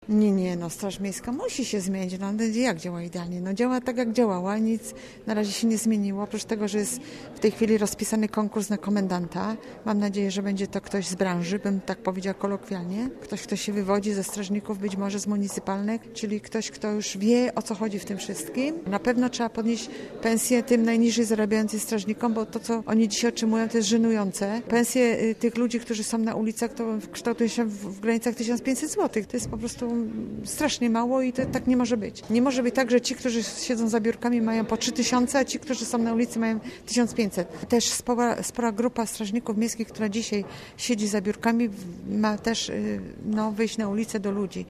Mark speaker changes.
Speaker 1: Nie, no Straż Miejska musi się zmienić. No jak działa idealnie? No działa tak jak działała, nic na razie się nie zmieniło. Oprócz tego, że jest w tej chwili rozpisany konkurs na komendanta. Mam nadzieję, że będzie to ktoś z branży, bym tak powiedziała kolokwialnie. Ktoś, kto się wywodzi ze strażników, być może z municypalnych, czyli ktoś, kto już wie, o co chodzi w tym wszystkim. Na pewno trzeba podnieść pensję tym najniżej zarabiającym strażnikom, bo to, co oni dzisiaj otrzymują, to jest żenujące. Pensje tych ludzi, którzy są na ulicach, to kształtują się w granicach 1500 zł. To jest po prostu strasznie mało i to tak nie może być. Nie może być tak, że ci, którzy siedzą za biurkami, mają po 3000, a ci, którzy są na ulicy, mają 1500. Też spora grupa strażników miejskich, która dzisiaj siedzi za biurkami, ma też wyjść na ulicę do ludzi.